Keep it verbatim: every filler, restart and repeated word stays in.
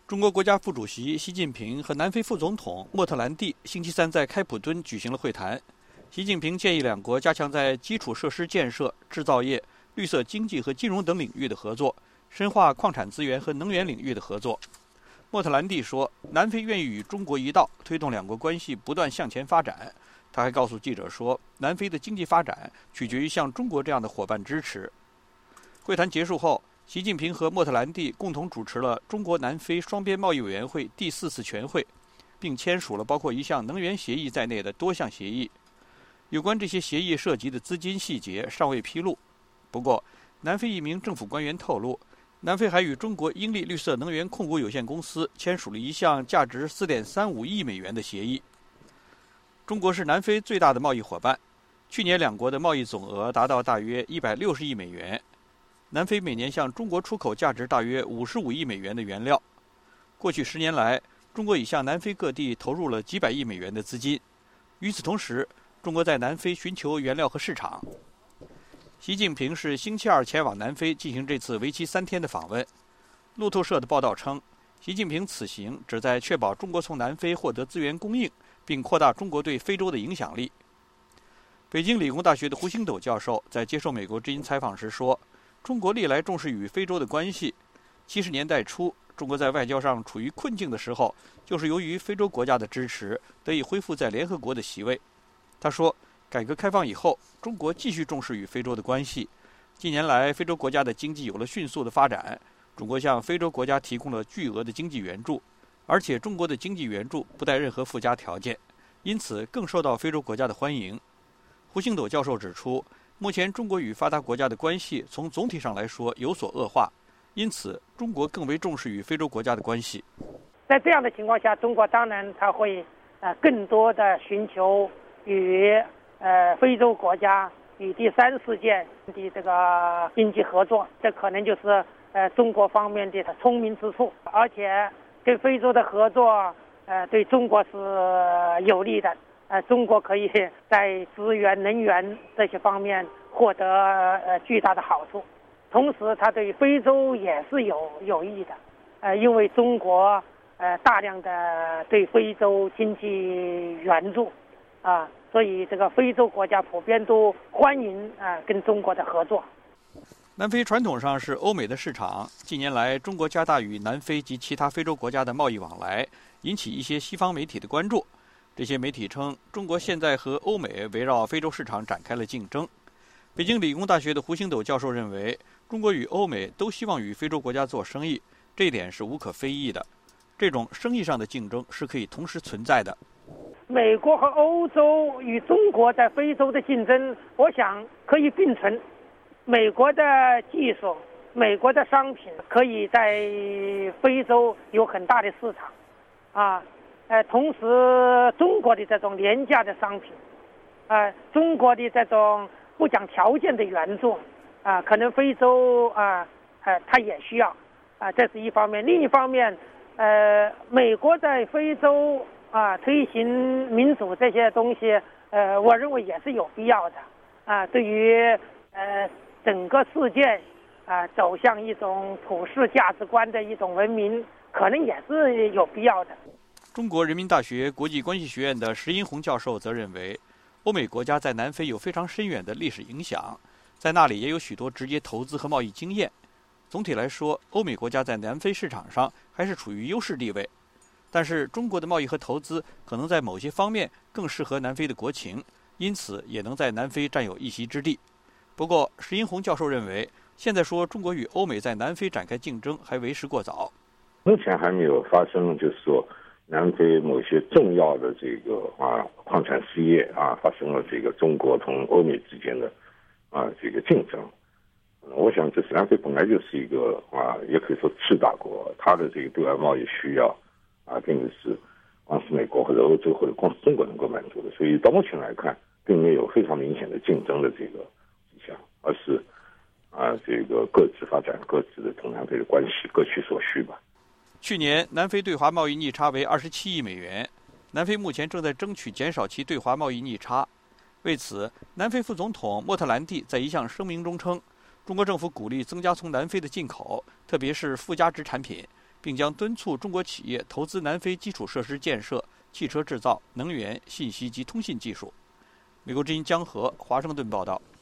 中国国家副主席习近平和南非副总统莫特兰蒂星期三在开普敦举行了会谈。习近平建议两国加强在基础设施建设、制造业、绿色经济和金融等领域的合作，深化矿产资源和能源领域的合作。莫特兰蒂说，南非愿意与中国一道，推动两国关系不断向前发展。他还告诉记者说，南非的经济发展取决于像中国这样的伙伴支持。会谈结束后，习近平和莫特兰蒂共同主持了中国南非双边贸易委员会第四次全会，并签署了包括一项能源协议在内的多项协议。有关这些协议涉及的资金细节尚未披露。不过，南非一名政府官员透露，南非还与中国英利绿色能源控股有限公司签署了一项价值 四点三五亿美元的协议。中国是南非最大的贸易伙伴，去年两国的贸易总额达到大约一百六十亿美元。南非每年向中国出口价值大约五十五亿美元的原料。过去十年来，中国已向南非各地投入了几百亿美元的资金。与此同时，中国在南非寻求原料和市场。习近平是星期二前往南非进行这次为期三天的访问。路透社的报道称，习近平此行旨在确保中国从南非获得资源供应，并扩大中国对非洲的影响力。北京理工大学的胡星斗教授在接受美国之音采访时说，中国历来重视与非洲的关系。七十年代初，中国在外交上处于困境的时候，就是由于非洲国家的支持，得以恢复在联合国的席位。他说，改革开放以后，中国继续重视与非洲的关系。近年来，非洲国家的经济有了迅速的发展，中国向非洲国家提供了巨额的经济援助，而且中国的经济援助不带任何附加条件，因此更受到非洲国家的欢迎。胡星斗教授指出，目前中国与发达国家的关系从总体上来说有所恶化，因此中国更为重视与非洲国家的关系。 在这样的情况下，中国当然它会呃更多的寻求与呃非洲国家与第三世界的这个经济合作，这可能就是呃中国方面的聪明之处，而且跟非洲的合作呃对中国是有利的。呃，中国可以在资源、能源这些方面获得呃巨大的好处，同时它对非洲也是有有益的。呃，因为中国呃大量的对非洲经济援助啊、呃，所以这个非洲国家普遍都欢迎啊、呃、跟中国的合作。 南非传统上是欧美的市场，近年来中国加大与南非及其他非洲国家的贸易往来，引起一些西方媒体的关注。这些媒体称，中国现在和欧美围绕非洲市场展开了竞争。北京理工大学的胡星斗教授认为，中国与欧美都希望与非洲国家做生意，这一点是无可非议的。这种生意上的竞争是可以同时存在的。 美国和欧洲与中国在非洲的竞争，我想可以并存。美国的技术、美国的商品可以在非洲有很大的市场，啊。呃，同时，中国的这种廉价的商品，呃，中国的这种不讲条件的援助，啊、呃，可能非洲啊，呃，它也需要，啊、呃，这是一方面。另一方面，呃，美国在非洲啊、呃、推行民主这些东西，呃，我认为也是有必要的，啊、呃，对于呃整个世界啊、呃、走向一种普世价值观的一种文明，可能也是有必要的。 中国人民大学国际关系学院的石英红教授则认为，欧美国家在南非有非常深远的历史影响，在那里也有许多直接投资和贸易经验。总体来说，欧美国家在南非市场上还是处于优势地位，但是中国的贸易和投资可能在某些方面更适合南非的国情，因此也能在南非占有一席之地。不过，石英红教授认为，现在说中国与欧美在南非展开竞争还为时过早。 目前还没有发生，就是说南非某些重要的这个啊矿产事业啊发生了这个中国同欧美之间的啊这个竞争。我想这南非本来就是一个啊也可以说次大国，它的这个对外贸易需要啊并不是光是美国或者欧洲或者光是中国能够满足的，所以到目前来看并没有非常明显的竞争的这个迹象，而是啊这个各自发展各自的同南非的关系，各取所需吧。 去年，南非对华贸易逆差为二十七亿美元。南非目前正在争取减少其对华贸易逆差。为此，南非副总统莫特兰蒂在一项声明中称，中国政府鼓励增加从南非的进口，特别是附加值产品， 并将敦促中国企业投资南非基础设施建设、汽车制造、能源、信息及通信技术。美国之音江河华盛顿报道。